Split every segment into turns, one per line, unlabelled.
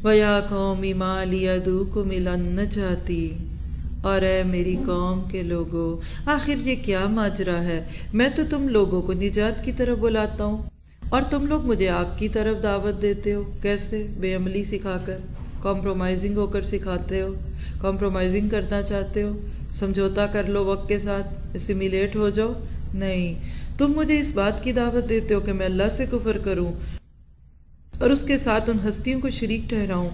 وَيَا قَوْمِ مَا لِي أَدْعُوكُمْ إِلَى النَّجَاةِ، اور اے میری قوم کے لوگوں، آخر یہ کیا ماجرا ہے؟ میں تو تم لوگوں کو نجات کی طرف بلاتا ہوں اور تم لوگ مجھے آگ کی طرف دعوت دیتے ہو۔ کیسے؟ بے عملی سکھا کر، کمپرومائزنگ ہو کر سکھاتے ہو، کمپرومائزنگ کرنا چاہتے ہو، سمجھوتا کر لو وقت کے ساتھ، اسیمیلیٹ ہو جاؤ۔ نہیں، تم مجھے اس بات کی دعوت دیتے ہو کہ میں اللہ سے کفر کروں اور اس کے ساتھ ان ہستیوں کو شریک ٹھہراؤں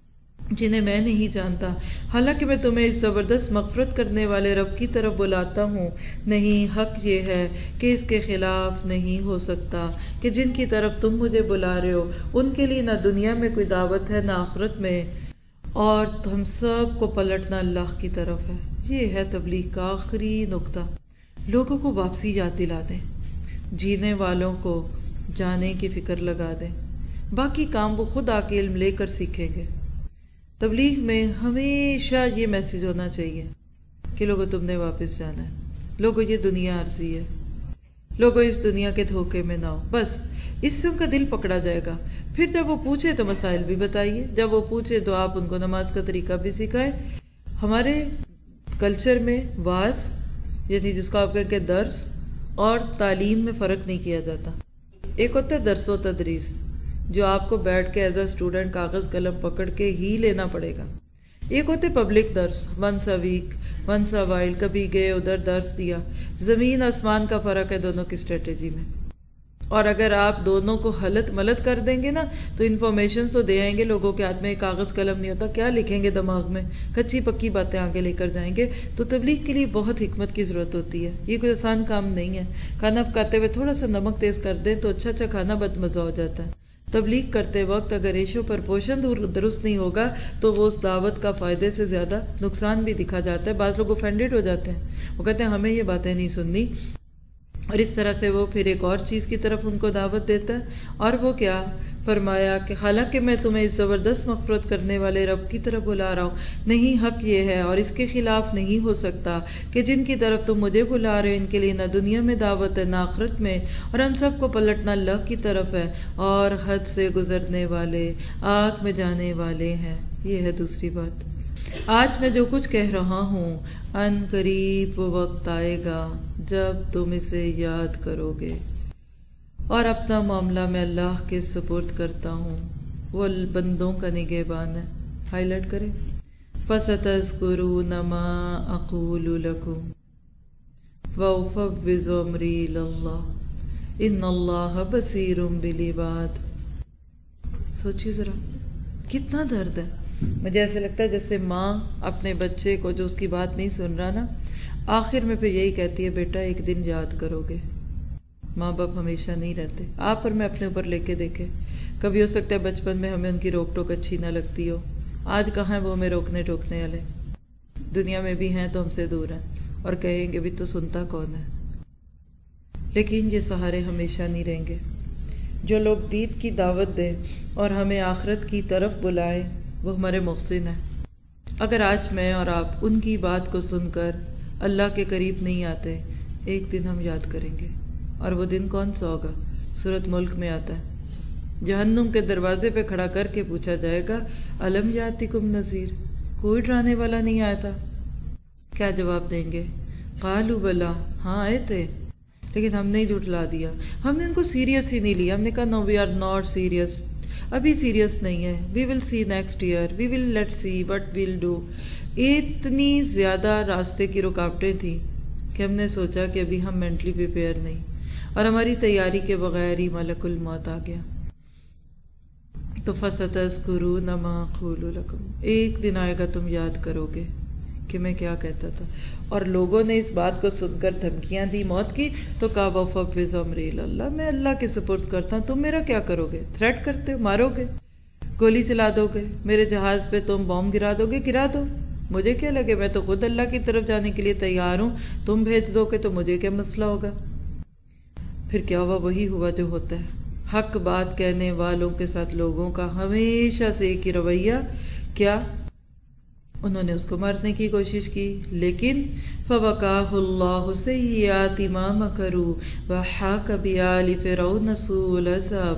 جنہیں میں نہیں جانتا، حالانکہ میں تمہیں اس زبردست مغفرت کرنے والے رب کی طرف بلاتا ہوں۔ نہیں، حق یہ ہے کہ اس کے خلاف نہیں ہو سکتا کہ جن کی طرف تم مجھے بلا رہے ہو ان کے لیے نہ دنیا میں کوئی دعوت ہے نہ آخرت میں، اور ہم سب کو پلٹنا اللہ کی طرف ہے۔ یہ ہے تبلیغ کا آخری نقطہ۔ لوگوں کو واپسی یاد دلا دیں، جینے والوں کو جانے کی فکر لگا دیں، باقی کام وہ خود آ کے علم لے کر سیکھیں گے۔ تبلیغ میں ہمیشہ یہ میسج ہونا چاہیے کہ لوگوں تم نے واپس جانا ہے، لوگوں یہ دنیا عارضی ہے، لوگوں اس دنیا کے دھوکے میں نہ ہو۔ بس اس سے ان کا دل پکڑا جائے گا۔ پھر جب وہ پوچھے تو مسائل بھی بتائیے، جب وہ پوچھے تو آپ ان کو نماز کا طریقہ بھی سکھائیں۔ ہمارے کلچر میں واعظ یعنی جس کو آپ کہیں کہ درس اور تعلیم میں فرق نہیں کیا جاتا۔ ایک ہوتا ہے درس و تدریس جو آپ کو بیٹھ کے ایز اے اسٹوڈنٹ کاغذ قلم پکڑ کے ہی لینا پڑے گا، ایک ہوتے پبلک درس، once a week, once a while, کبھی گئے ادھر درس دیا۔ زمین آسمان کا فرق ہے دونوں کی اسٹریٹجی میں، اور اگر آپ دونوں کو حلت ملت کر دیں گے نا تو انفارمیشن تو دے آئیں گے، لوگوں کے ہاتھ میں کاغذ قلم نہیں ہوتا، کیا لکھیں گے دماغ میں، کچی پکی باتیں آگے لے کر جائیں گے۔ تو تبلیغ کے لیے بہت حکمت کی ضرورت ہوتی ہے، یہ کوئی آسان کام نہیں ہے۔ کھانا پکاتے ہوئے تھوڑا سا نمک تیز کر دیں تو اچھا کھانا بد مزہ ہو جاتا ہے۔ تبلیغ کرتے وقت اگر ریشو پر پوشن درست نہیں ہوگا تو وہ اس دعوت کا فائدے سے زیادہ نقصان بھی دکھا جاتا ہے۔ بعض لوگ offended ہو جاتے ہیں، وہ کہتے ہیں ہمیں یہ باتیں نہیں سننی، اور اس طرح سے وہ پھر ایک اور چیز کی طرف ان کو دعوت دیتا ہے۔ اور وہ کیا فرمایا کہ حالانکہ میں تمہیں اس زبردست مغفرت کرنے والے رب کی طرف بلا رہا ہوں، نہیں، حق یہ ہے اور اس کے خلاف نہیں ہو سکتا کہ جن کی طرف تم مجھے بلا رہے ہو ان کے لیے نہ دنیا میں دعوت ہے نہ آخرت میں، اور ہم سب کو پلٹنا اللہ کی طرف ہے، اور حد سے گزرنے والے آگ میں جانے والے ہیں۔ یہ ہے دوسری بات۔ آج میں جو کچھ کہہ رہا ہوں ان قریب وہ وقت آئے گا جب تم اسے یاد کرو گے، اور اپنا معاملہ میں اللہ کے سپرد کرتا ہوں، وہ بندوں کا نگہبان ہے۔ ہائی لائٹ کریں، فَسَتَذْكُرُونَ مَا أَقُولُ لَكُمْ وَأُفَوِّضُ أَمْرِي إِلَى اللَّهِ إِنَّ اللَّهَ بَصِيرٌ بِالْعِبَادِ۔ سوچیے ذرا کتنا درد ہے۔ مجھے ایسے لگتا ہے جیسے ماں اپنے بچے کو جو اس کی بات نہیں سن رہا نا، آخر میں پھر یہی کہتی ہے بیٹا ایک دن یاد کرو گے۔ ماں باپ ہمیشہ نہیں رہتے، آپ اور میں اپنے اوپر لے کے دیکھیں، کبھی ہو سکتا ہے بچپن میں ہمیں ان کی روک ٹوک اچھی نہ لگتی ہو، آج کہاں ہیں وہ ہمیں روکنے ٹوکنے والے، دنیا میں بھی ہیں تو ہم سے دور ہیں، اور کہیں گے بھی تو سنتا کون ہے۔ لیکن یہ سہارے ہمیشہ نہیں رہیں گے۔ جو لوگ دین کی دعوت دیں اور ہمیں آخرت کی طرف بلائیں وہ ہمارے محسن ہیں۔ اگر آج میں اور آپ ان کی بات کو سن کر اللہ کے قریب نہیں آتے، ایک دن ہم یاد کریں گے، اور وہ دن کون سا ہوگا؟ سورۃ ملک میں آتا ہے، جہنم کے دروازے پہ کھڑا کر کے پوچھا جائے گا الم یاتکم نذیر، کوئی ڈرانے والا نہیں آیا تھا؟ کیا جواب دیں گے؟ قالوا بلا، ہاں آئے تھے لیکن ہم نے جھٹلا دیا، ہم نے ان کو سیریس ہی نہیں لیا، ہم نے کہا no we are not serious, ابھی سیریس نہیں ہے، we will see next year, we will let see what we'll do. اتنی زیادہ راستے کی رکاوٹیں تھیں کہ ہم نے سوچا کہ ابھی ہم مینٹلی پریپیئر نہیں، اور ہماری تیاری کے بغیر ہی ملک الموت آ گیا۔ تو فَسَتَذْكُرُونَ مَا أَقُولُ لَكُمْ، ایک دن آئے گا تم یاد کرو گے کہ میں کیا کہتا تھا۔ اور لوگوں نے اس بات کو سن کر دھمکیاں دی موت کی، تو کہا وَأُفَوِّضُ أَمْرِي إِلَى اللَّهِ، میں اللہ کے سپرد کرتا ہوں، تم میرا کیا کرو گے؟ تھریٹ کرتے ہو، مارو گے، گولی چلا دو گے، میرے جہاز پہ تم بم گرا دو گے، گرا دو، مجھے کیا لگے، میں تو خود اللہ کی طرف جانے کے لیے تیار ہوں، تم بھیج دو گے تو مجھے کیا مسئلہ ہوگا۔ پھر کیا ہوا؟ وہی ہوا جو ہوتا ہے۔ حق بات کہنے والوں کے ساتھ لوگوں کا ہمیشہ سے ایک ہی رویہ، کیا؟ انہوں نے اس کو مارنے کی کوشش کی، لیکن فَوَقَاهُ اللَّهُ سَيِّئَاتِ مَا مَكَرُوا وَحَاقَ بِآلِ فِرْعَوْنَ سُوءُ الْعَذَابِ۔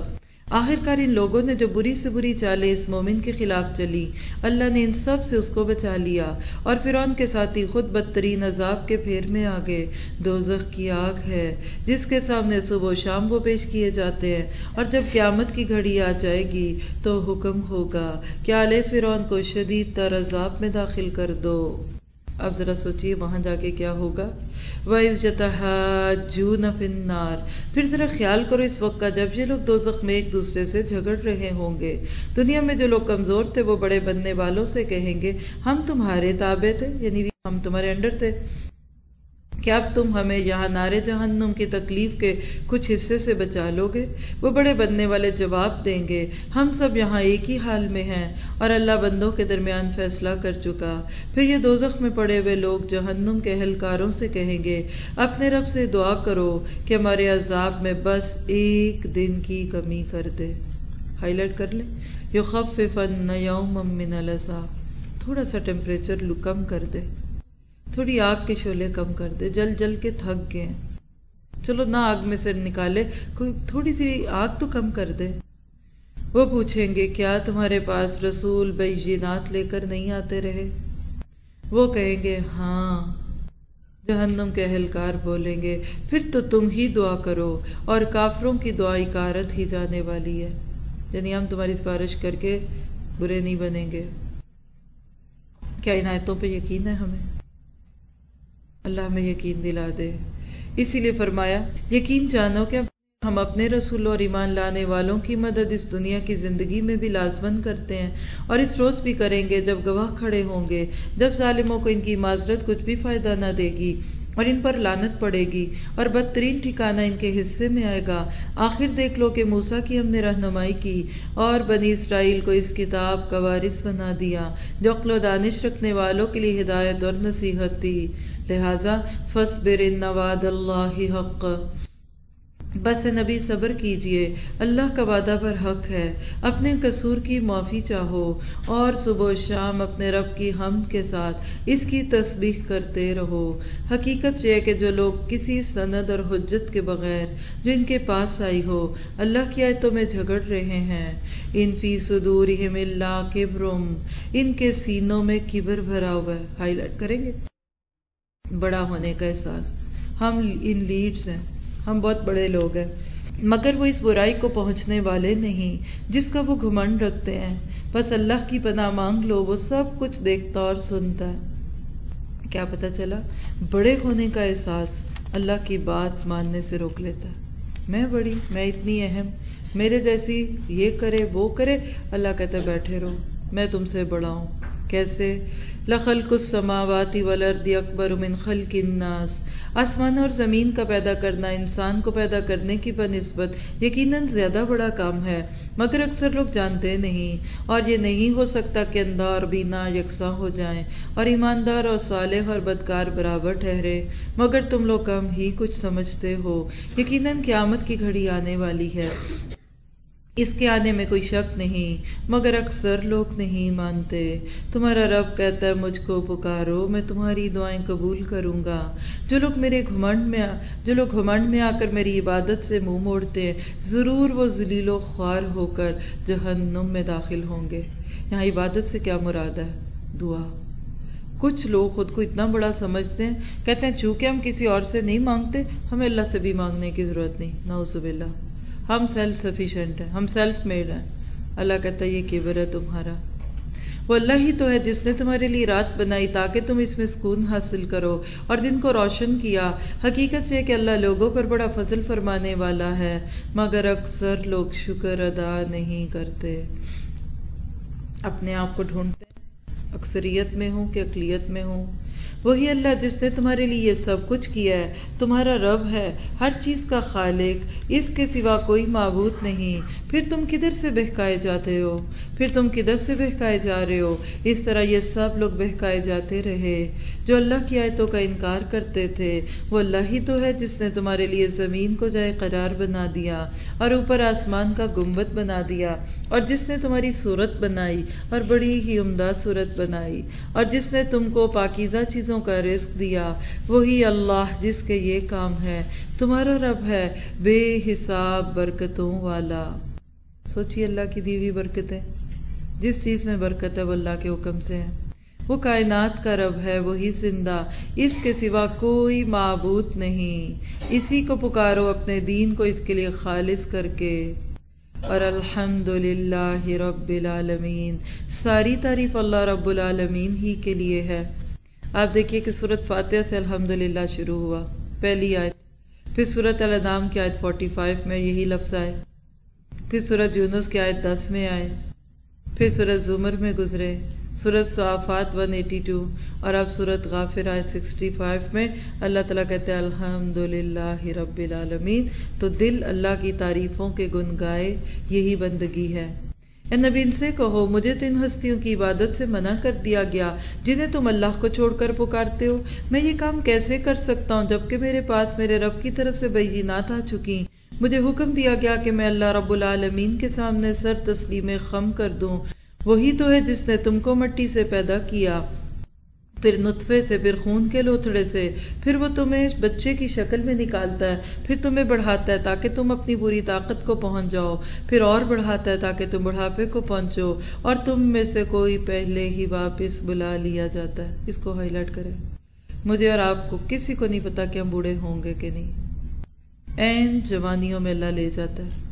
آخرکار ان لوگوں نے جو بری سے بری چالیں اس مومن کے خلاف چلی، اللہ نے ان سب سے اس کو بچا لیا، اور فرعون کے ساتھی خود بدترین عذاب کے پھیر میں آ گئے۔ دوزخ کی آگ ہے جس کے سامنے صبح و شام وہ پیش کیے جاتے ہیں، اور جب قیامت کی گھڑی آ جائے گی تو حکم ہوگا کہ آل فرعون کو شدید تر عذاب میں داخل کر دو۔ اب ذرا سوچئے وہاں جا کے کیا ہوگا۔ وَإِذْ يَتَحَاجُّونَ فِي النَّارِ، پھر ذرا خیال کرو اس وقت کا جب یہ لوگ دوزخ میں ایک دوسرے سے جھگڑ رہے ہوں گے۔ دنیا میں جو لوگ کمزور تھے وہ بڑے بننے والوں سے کہیں گے ہم تمہارے تابع تھے، یعنی ہم تمہارے انڈر تھے، کہ اب تم ہمیں یہاں نار جہنم کی تکلیف کے کچھ حصے سے بچا لو گے۔ وہ بڑے بننے والے جواب دیں گے ہم سب یہاں ایک ہی حال میں ہیں، اور اللہ بندوں کے درمیان فیصلہ کر چکا۔ پھر یہ دوزخ میں پڑے ہوئے لوگ جہنم کے اہلکاروں سے کہیں گے اپنے رب سے دعا کرو کہ ہمارے عذاب میں بس ایک دن کی کمی کر دے۔ ہائی لائٹ کر لیں، یخففن یوما من العذاب، تھوڑا سا ٹیمپریچر کم کر دے، تھوڑی آگ کے شعلے کم کر دے، جل جل کے تھک گئے، چلو نہ آگ میں سے نکالے، کوئی تھوڑی سی آگ تو کم کر دے۔ وہ پوچھیں گے کیا تمہارے پاس رسول بینات لے کر نہیں آتے رہے؟ وہ کہیں گے ہاں۔ جہنم کے اہلکار بولیں گے پھر تو تم ہی دعا کرو، اور کافروں کی دعا اکارت ہی جانے والی ہے، یعنی ہم تمہاری سفارش کر کے برے نہیں بنیں گے۔ کیا ان آیتوں پہ یقین ہے ہمیں؟ اللہ ہمیں یقین دلا دے۔ اسی لیے فرمایا یقین جانو کہ ہم اپنے رسول اور ایمان لانے والوں کی مدد اس دنیا کی زندگی میں بھی لازمن کرتے ہیں، اور اس روز بھی کریں گے جب گواہ کھڑے ہوں گے، جب ظالموں کو ان کی معذرت کچھ بھی فائدہ نہ دے گی اور ان پر لعنت پڑے گی، اور بدترین ٹھکانہ ان کے حصے میں آئے گا۔ آخر دیکھ لو کہ موسیٰ کی ہم نے رہنمائی کی اور بنی اسرائیل کو اس کتاب کا وارث بنا دیا جو عقل و دانش رکھنے والوں کے لیے ہدایت اور نصیحت تھی۔ لہذا فاصبر ان وعد اللہ حق، بس نبی صبر کیجئے، اللہ کا وعدہ پر حق ہے۔ اپنے قصور کی معافی چاہو اور صبح و شام اپنے رب کی حمد کے ساتھ اس کی تسبیح کرتے رہو۔ حقیقت یہ ہے کہ جو لوگ کسی سند اور حجت کے بغیر جو ان کے پاس آئی ہو اللہ کی آیتوں میں جھگڑ رہے ہیں، ان فی صدورہم الا کبر، ان کے سینوں میں کبر بھرا ہوا ہے۔ ہائی لائٹ کریں گے، بڑا ہونے کا احساس۔ ہم ان لیڈز ہیں، ہم بہت بڑے لوگ ہیں، مگر وہ اس برائی کو پہنچنے والے نہیں جس کا وہ گھمنڈ رکھتے ہیں۔ بس اللہ کی پناہ مانگ لو، وہ سب کچھ دیکھتا اور سنتا ہے۔ کیا پتہ چلا؟ بڑے ہونے کا احساس اللہ کی بات ماننے سے روک لیتا ہے۔ میں بڑی، میں اتنی اہم، میرے جیسی یہ کرے وہ کرے، اللہ کہتا ہے بیٹھے رہو، میں تم سے بڑا ہوں۔ کیسے؟ لخلق السماوات والارض اکبر من خلق الناس، آسمان اور زمین کا پیدا کرنا انسان کو پیدا کرنے کی بنسبت یقیناً زیادہ بڑا کام ہے، مگر اکثر لوگ جانتے نہیں، اور یہ نہیں ہو سکتا کہ اندھا اور بینا یکساں ہو جائیں اور ایماندار اور صالح اور بدکار برابر ٹھہرے، مگر تم لوگ کم ہی کچھ سمجھتے ہو۔ یقیناً قیامت کی گھڑی آنے والی ہے، اس کے آنے میں کوئی شک نہیں، مگر اکثر لوگ نہیں مانتے۔ تمہارا رب کہتا ہے مجھ کو پکارو، میں تمہاری دعائیں قبول کروں گا۔ جو لوگ گھمنڈ میں آ کر میری عبادت سے منہ موڑتے ہیں، ضرور وہ ذلیل و خوار ہو کر جہنم میں داخل ہوں گے۔ یہاں عبادت سے کیا مراد ہے؟ دعا۔ کچھ لوگ خود کو اتنا بڑا سمجھتے ہیں، کہتے ہیں چونکہ ہم کسی اور سے نہیں مانگتے ہمیں اللہ سے بھی مانگنے کی ضرورت نہیں۔ نعوذ باللہ، ہم سیلف سفیشینٹ ہیں، ہم سیلف میڈ ہیں۔ اللہ کہتا ہے یہ کبر ہے تمہارا۔ وہ اللہ ہی تو ہے جس نے تمہارے لیے رات بنائی تاکہ تم اس میں سکون حاصل کرو اور دن کو روشن کیا۔ حقیقت یہ کہ اللہ لوگوں پر بڑا فضل فرمانے والا ہے، مگر اکثر لوگ شکر ادا نہیں کرتے۔ اپنے آپ کو ڈھونڈتے ہیں اکثریت میں ہوں کہ اقلیت میں ہوں۔ وہی اللہ جس نے تمہارے لیے یہ سب کچھ کیا ہے، تمہارا رب ہے، ہر چیز کا خالق، اس کے سوا کوئی معبود نہیں۔ پھر تم کدھر سے بہکائے جاتے ہو؟ جا رہے ہو؟ اس طرح یہ سب لوگ بہکائے جاتے رہے۔ جو اللہ کی آیتوں کا انکار کرتے تھے، وہ اللہ ہی تو ہے جس نے تمہارے لیے زمین کو جائے قرار بنا دیا اور اوپر آسمان کا گنبد بنا دیا، اور جس نے تمہاری صورت بنائی اور بڑی ہی عمدہ صورت بنائی، اور جس نے تم کو پاکیزہ چیزوں کا رزق دیا۔ وہی اللہ جس کے یہ کام ہے، تمہارا رب ہے بے حساب برکتوں والا۔ سوچیے اللہ کی دی ہوئی برکتیں. جس چیز میں برکت ہے وہ اللہ کے حکم سے ہے. وہ کائنات کا رب ہے، وہی زندہ، اس کے سوا کوئی معبود نہیں. اسی کو پکارو اپنے دین کو اس کے لیے خالص کر کے. اور الحمدللہ رب العالمین، ساری تعریف اللہ رب العالمین ہی کے لیے ہے. آپ دیکھیے کہ سورۃ فاتحہ سے الحمدللہ شروع ہوا، پہلی آیت. پھر سورۃ الانعام کی آیت 45 میں یہی لفظ آئے. پھر سورۃ یونس کی آیت 10 میں آئے. پھر سورۃ زمر میں گزرے، سورۃ صافات 182، اور اب سورۃ غافر آیت 65 میں اللہ تعالیٰ کہتے ہیں الحمدللہ رب العالمین. تو دل اللہ کی تعریفوں کے گن گائے، یہی بندگی ہے. اے نبی ان سے کہو مجھے تو ان ہستیوں کی عبادت سے منع کر دیا گیا جنہیں تم اللہ کو چھوڑ کر پکارتے ہو. میں یہ کام کیسے کر سکتا ہوں جبکہ میرے پاس میرے رب کی طرف سے بینات آ چکی. مجھے حکم دیا گیا کہ میں اللہ رب العالمین کے سامنے سر تسلیم خم کر دوں. وہی تو ہے جس نے تم کو مٹی سے پیدا کیا، پھر نطفے سے، پھر خون کے لوتھڑے سے، پھر وہ تمہیں بچے کی شکل میں نکالتا ہے، پھر تمہیں بڑھاتا ہے تاکہ تم اپنی پوری طاقت کو پہنچ جاؤ، پھر اور بڑھاتا ہے تاکہ تم بڑھاپے کو پہنچو، اور تم میں سے کوئی پہلے ہی واپس بلا لیا جاتا ہے. اس کو ہائی لائٹ کریں. مجھے اور آپ کو کسی کو نہیں پتا کہ ہم بوڑھے ہوں گے کہ نہیں. عین جوانیوں میں اللہ لے جاتا ہے.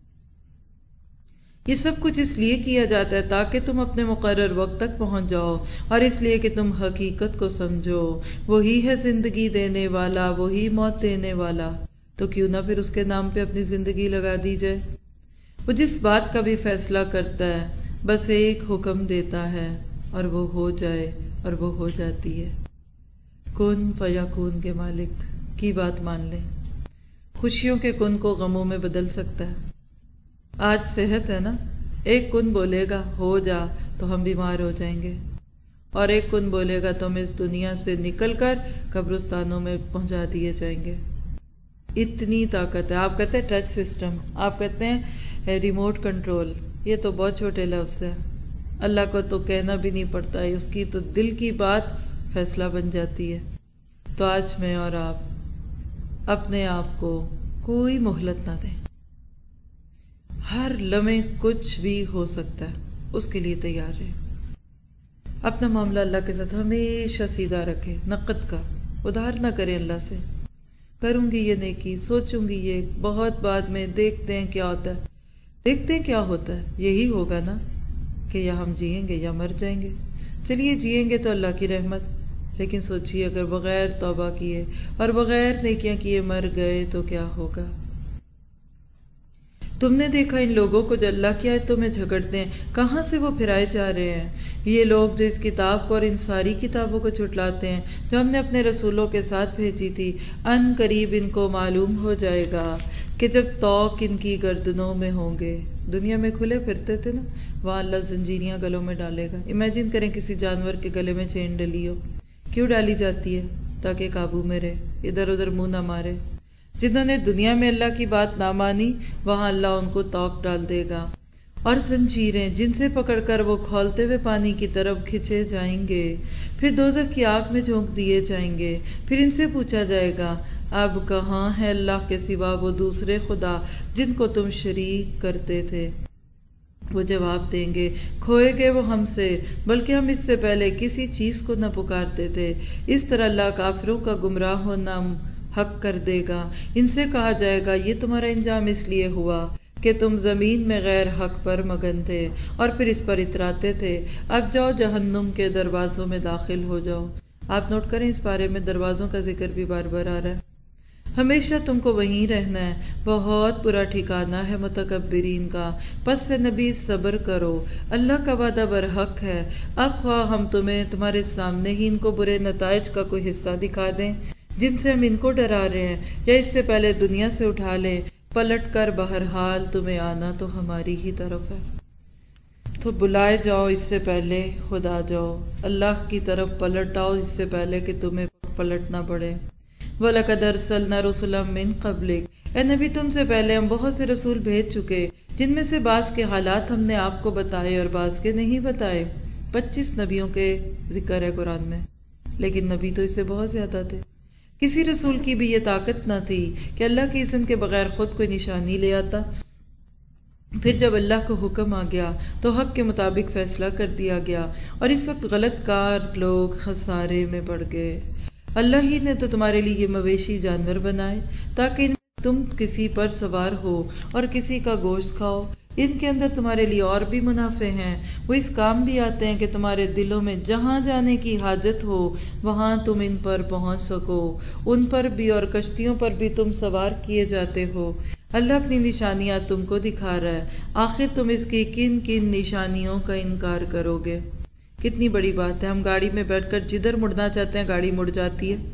یہ سب کچھ اس لیے کیا جاتا ہے تاکہ تم اپنے مقرر وقت تک پہنچ جاؤ، اور اس لیے کہ تم حقیقت کو سمجھو. وہی ہے زندگی دینے والا، وہی موت دینے والا. تو کیوں نہ پھر اس کے نام پہ اپنی زندگی لگا دی جائے. وہ جس بات کا بھی فیصلہ کرتا ہے بس ایک حکم دیتا ہے اور وہ ہو جائے، اور وہ ہو جاتی ہے. کن فیکون کے مالک کی بات مان لیں. خوشیوں کے کن کو غموں میں بدل سکتا ہے. آج صحت ہے نا، ایک کن بولے گا ہو جا تو ہم بیمار ہو جائیں گے، اور ایک کن بولے گا تو ہم اس دنیا سے نکل کر قبرستانوں میں پہنچا دیے جائیں گے. اتنی طاقت ہے. آپ کہتے ہیں ٹچ سسٹم، آپ کہتے ہیں ریموٹ کنٹرول، یہ تو بہت چھوٹے لفظ ہے. اللہ کو تو کہنا بھی نہیں پڑتا ہے، اس کی تو دل کی بات فیصلہ بن جاتی ہے. تو آج میں اور آپ اپنے آپ کو کوئی مہلت نہ دیں. ہر لمحے کچھ بھی ہو سکتا ہے، اس کے لیے تیار رہیں. اپنا معاملہ اللہ کے ساتھ ہمیشہ سیدھا رکھے، نقد کا ادھار نہ کریں. اللہ سے کروں گی یہ نیکی، سوچوں گی یہ، بہت بعد میں دیکھتے ہیں کیا ہوتا ہے. دیکھتے ہیں کیا ہوتا ہے، یہی ہوگا نا کہ یا ہم جئیں گے یا مر جائیں گے. چلیے جئیں گے تو اللہ کی رحمت، لیکن سوچیے اگر بغیر توبہ کیے اور بغیر نیکیاں کیے مر گئے تو کیا ہوگا. تم نے دیکھا ان لوگوں کو جو اللہ کی آیتوں میں جھگڑتے ہیں، کہاں سے وہ پھرائے جا رہے ہیں. یہ لوگ جو اس کتاب کو اور ان ساری کتابوں کو جھٹلاتے ہیں جو ہم نے اپنے رسولوں کے ساتھ بھیجی تھی، ان قریب ان کو معلوم ہو جائے گا کہ جب طوق ان کی گردنوں میں ہوں گے. دنیا میں کھلے پھرتے تھے نا، وہاں اللہ زنجیریاں گلوں میں ڈالے گا. امیجن کریں کسی جانور کے گلے میں چین ڈلی ہو. کیوں ڈالی جاتی ہے؟ تاکہ قابو میں رہے، ادھر ادھر منہ نہ مارے. جنہوں نے دنیا میں اللہ کی بات نہ مانی، وہاں اللہ ان کو طوق ڈال دے گا. اور زنجیریں جن سے پکڑ کر وہ کھولتے ہوئے پانی کی طرف کھینچے جائیں گے، پھر دوزخ کی آگ میں جھونک دیے جائیں گے. پھر ان سے پوچھا جائے گا اب کہاں ہے اللہ کے سوا وہ دوسرے خدا جن کو تم شریک کرتے تھے. وہ جواب دیں گے کھوئے گئے وہ ہم سے، بلکہ ہم اس سے پہلے کسی چیز کو نہ پکارتے تھے. اس طرح اللہ کافروں کا گمراہ ہونا حق کر دے گا. ان سے کہا جائے گا یہ تمہارا انجام اس لیے ہوا کہ تم زمین میں غیر حق پر مگن تھے اور پھر اس پر اتراتے تھے. اب جاؤ جہنم کے دروازوں میں داخل ہو جاؤ. آپ نوٹ کریں اس بارے میں دروازوں کا ذکر بھی بار بار آ رہا ہے. ہمیشہ تم کو وہیں رہنا ہے. بہت برا ٹھکانہ ہے متکبرین کا. پس سے نبی صبر کرو، اللہ کا وعدہ برحق ہے. اب خواہ ہم تمہارے سامنے ہی ان کو برے نتائج کا کوئی حصہ دکھا دیں جن سے ہم ان کو ڈرا رہے ہیں، یا اس سے پہلے دنیا سے اٹھا لیں، پلٹ کر بہرحال تمہیں آنا تو ہماری ہی طرف ہے. تو بلائے جاؤ اس سے پہلے خود آ جاؤ. اللہ کی طرف پلٹ آؤ اس سے پہلے کہ تمہیں پلٹنا پڑے. وَلَقَدْ أَرْسَلْنَا رُسُلًا مِّن قَبْلِكَ، اے نبی تم سے پہلے ہم بہت سے رسول بھیج چکے جن میں سے بعض کے حالات ہم نے آپ کو بتائے اور بعض کے نہیں بتائے. 25 نبیوں کے ذکر ہے قرآن میں، لیکن نبی تو اس سے بہت زیادہ تھے. کسی رسول کی بھی یہ طاقت نہ تھی کہ اللہ کی اذن کے بغیر خود کوئی نشانی لے آتا. پھر جب اللہ کو حکم آ گیا تو حق کے مطابق فیصلہ کر دیا گیا، اور اس وقت غلط کار لوگ خسارے میں پڑ گئے۔ اللہ ہی نے تو تمہارے لیے یہ مویشی جانور بنائے تاکہ ان تم کسی پر سوار ہو اور کسی کا گوشت کھاؤ۔ ان کے اندر تمہارے لیے اور بھی منافع ہیں، وہ اس کام بھی آتے ہیں کہ تمہارے دلوں میں جہاں جانے کی حاجت ہو وہاں تم ان پر پہنچ سکو، ان پر بھی اور کشتیوں پر بھی تم سوار کیے جاتے ہو۔ اللہ اپنی نشانیاں تم کو دکھا رہا ہے، آخر تم اس کی کن کن نشانیوں کا انکار کرو گے؟ کتنی بڑی بات ہے، ہم گاڑی میں بیٹھ کر جدھر مڑنا چاہتے ہیں گاڑی مڑ جاتی ہے،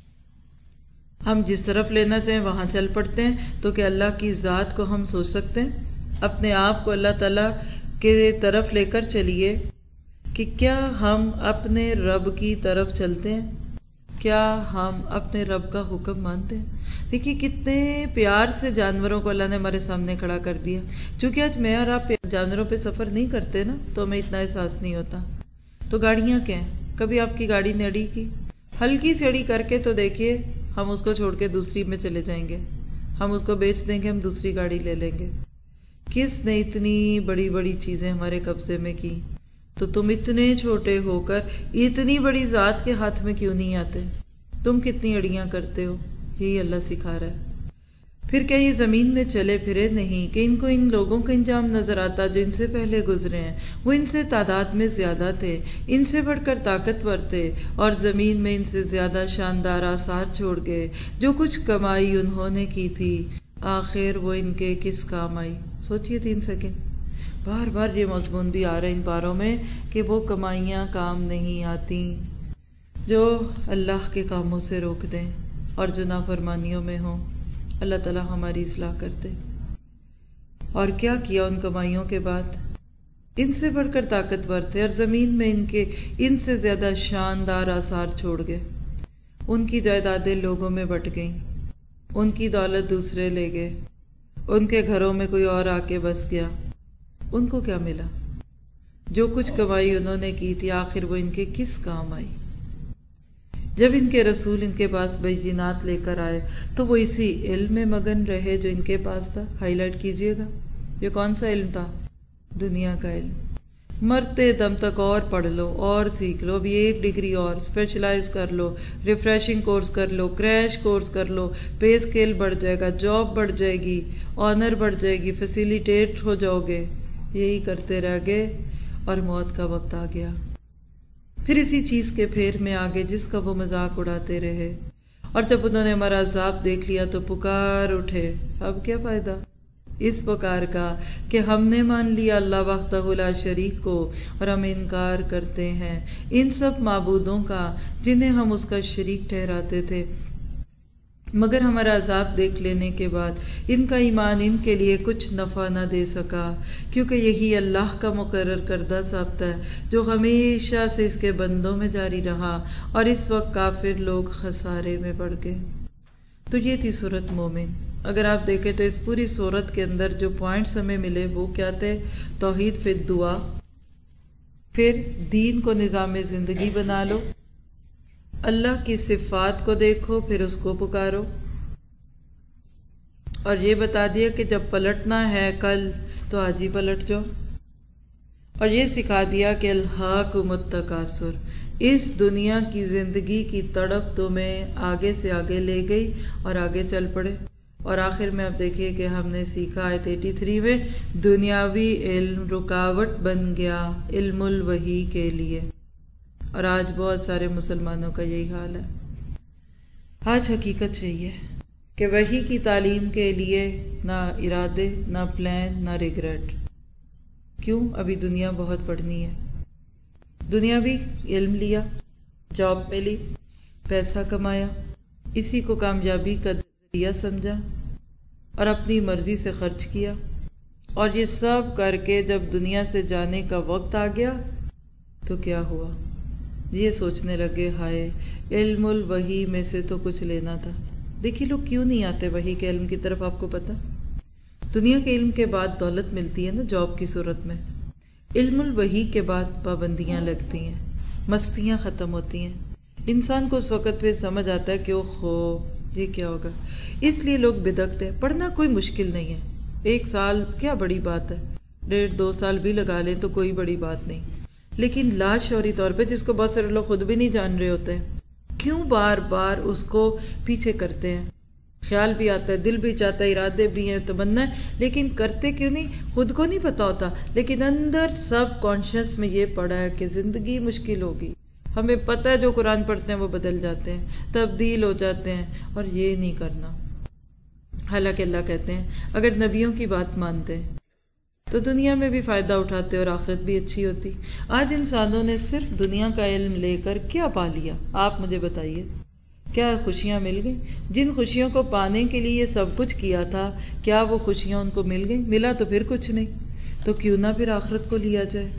ہم جس طرف لینا چاہیں وہاں چل پڑتے ہیں۔ تو کہ اللہ کی ذات کو ہم سوچ سکتے ہیں؟ اپنے آپ کو اللہ تعالیٰ کے طرف لے کر چلیے کہ کیا ہم اپنے رب کی طرف چلتے ہیں؟ کیا ہم اپنے رب کا حکم مانتے ہیں؟ دیکھیے کتنے پیار سے جانوروں کو اللہ نے ہمارے سامنے کھڑا کر دیا۔ چونکہ آج میں اور آپ جانوروں پہ سفر نہیں کرتے نا، تو ہمیں اتنا احساس نہیں ہوتا۔ تو گاڑیاں کیا ہیں؟ کبھی آپ کی گاڑی نے اڑی کی؟ ہلکی سی اڑی کر کے تو دیکھیے، ہم اس کو چھوڑ کے دوسری میں چلے جائیں گے، ہم اس کو بیچ دیں گے، ہم دوسری گاڑی لے لیں گے۔ کس نے اتنی بڑی بڑی چیزیں ہمارے قبضے میں کی؟ تو تم اتنے چھوٹے ہو کر اتنی بڑی ذات کے ہاتھ میں کیوں نہیں آتے؟ تم کتنی اڑیاں کرتے ہو؟ یہی اللہ سکھا رہا ہے۔ پھر کیا یہ زمین میں چلے پھرے نہیں کہ ان کو ان لوگوں کا انجام نظر آتا جو ان سے پہلے گزرے ہیں؟ وہ ان سے تعداد میں زیادہ تھے، ان سے بڑھ کر طاقتور تھے، اور زمین میں ان سے زیادہ شاندار آثار چھوڑ گئے۔ جو کچھ کمائی انہوں نے کی تھی آخر وہ ان کے کس کام آئی؟ سوچئے 3 سیکنڈ۔ بار بار یہ مضمون بھی آ رہا ہے ان پاروں میں کہ وہ کمائیاں کام نہیں آتی جو اللہ کے کاموں سے روک دیں اور جو نافرمانیوں میں ہوں۔ اللہ تعالیٰ ہماری اصلاح کرتے۔ اور کیا کیا ان کمائیوں کے بعد؟ ان سے بڑھ کر طاقتور تھے، اور زمین میں ان سے زیادہ شاندار آثار چھوڑ گئے۔ ان کی جائیدادیں لوگوں میں بٹ گئیں، ان کی دولت دوسرے لے گئے، ان کے گھروں میں کوئی اور آ کے بس گیا۔ ان کو کیا ملا؟ جو کچھ کمائی انہوں نے کی تھی آخر وہ ان کے کس کام آئی؟ جب ان کے رسول ان کے پاس بینات لے کر آئے تو وہ اسی علم میں مگن رہے جو ان کے پاس تھا۔ ہائی لائٹ کیجئے گا، یہ کون سا علم تھا؟ دنیا کا علم۔ مرتے دم تک اور پڑھ لو اور سیکھ لو، ابھی 1 ڈگری اور اسپیشلائز کر لو، ریفریشنگ کورس کر لو، کریش کورس کر لو، پے اسکیل بڑھ جائے گا، جاب بڑھ جائے گی، آنر بڑھ جائے گی، فیسیلیٹیٹ ہو جاؤ گے۔ یہی کرتے رہ گئے اور موت کا وقت آ گیا۔ پھر اسی چیز کے پھیر میں آگے جس کا وہ مذاق اڑاتے رہے، اور جب انہوں نے ہمارا عذاب دیکھ لیا تو پکار اٹھے۔ اب کیا فائدہ اس پکار کا کہ ہم نے مان لیا اللہ وحدہ لا شریک کو، اور ہم انکار کرتے ہیں ان سب معبودوں کا جنہیں ہم اس کا شریک ٹھہراتے تھے۔ مگر ہمارا عذاب دیکھ لینے کے بعد ان کا ایمان ان کے لیے کچھ نفع نہ دے سکا، کیونکہ یہی اللہ کا مقرر کردہ ضابطہ ہے جو ہمیشہ سے اس کے بندوں میں جاری رہا، اور اس وقت کافر لوگ خسارے میں پڑ گئے۔ تو یہ تھی سورۃ مومن۔ اگر آپ دیکھیں تو اس پوری سورت کے اندر جو پوائنٹس ہمیں ملے وہ کیا تھے؟ توحید فی الدعا، پھر دین کو نظام زندگی بنا لو، اللہ کی صفات کو دیکھو پھر اس کو پکارو، اور یہ بتا دیا کہ جب پلٹنا ہے کل تو آج ہی پلٹ جاؤ، اور یہ سکھا دیا کہ الہاکم التکاثر، اس دنیا کی زندگی کی تڑپ تمہیں آگے سے آگے لے گئی اور آگے چل پڑے۔ اور آخر میں آپ دیکھیے کہ ہم نے سیکھا آیت 83 میں دنیاوی علم رکاوٹ بن گیا علم الوحی کے لیے، اور آج بہت سارے مسلمانوں کا یہی حال ہے۔ آج حقیقت یہی ہے کہ وحی کی تعلیم کے لیے نہ ارادے، نہ پلان، نہ ریگریٹ۔ کیوں؟ ابھی دنیا بہت پڑھنی ہے۔ دنیاوی علم لیا، جاب ملی، پیسہ کمایا، اسی کو کامیابی کا ذریعہ سمجھا اور اپنی مرضی سے خرچ کیا، اور یہ سب کر کے جب دنیا سے جانے کا وقت آ گیا تو کیا ہوا؟ یہ سوچنے لگے ہائے علم الوحی میں سے تو کچھ لینا تھا۔ دیکھیے لوگ کیوں نہیں آتے وحی کے علم کی طرف، آپ کو پتا؟ دنیا کے علم کے بعد دولت ملتی ہے نا جاب کی صورت میں، علم الوحی کے بعد پابندیاں لگتی ہیں، مستیاں ختم ہوتی ہیں، انسان کو اس وقت پھر سمجھ آتا ہے کہ اوہو یہ کیا ہوگا۔ اس لیے لوگ بدکتے ہیں۔ پڑھنا کوئی مشکل نہیں ہے، 1 سال کیا بڑی بات ہے، 1.5-2 سال بھی لگا لیں تو کوئی بڑی بات نہیں، لیکن لاشعوری طور پہ جس کو بہت سارے لوگ خود بھی نہیں جان رہے ہوتے کیوں بار بار اس کو پیچھے کرتے ہیں؟ خیال بھی آتا ہے، دل بھی چاہتا ہے، ارادے بھی ہیں، تمنا ہے، لیکن کرتے کیوں نہیں؟ خود کو نہیں پتا ہوتا، لیکن اندر سب کانشیس میں یہ پڑا ہے کہ زندگی مشکل ہوگی، ہمیں پتہ ہے جو قرآن پڑھتے ہیں وہ بدل جاتے ہیں، تبدیل ہو جاتے ہیں، اور یہ نہیں کرنا۔ حالانکہ اللہ کہتے ہیں اگر نبیوں کی بات مانتے تو دنیا میں بھی فائدہ اٹھاتے اور آخرت بھی اچھی ہوتی۔ آج انسانوں نے صرف دنیا کا علم لے کر کیا پا لیا؟ آپ مجھے بتائیے، کیا خوشیاں مل گئیں؟ جن خوشیوں کو پانے کے لیے یہ سب کچھ کیا تھا، کیا وہ خوشیاں ان کو مل گئیں؟ ملا تو پھر کچھ نہیں، تو کیوں نہ پھر آخرت کو لیا جائے۔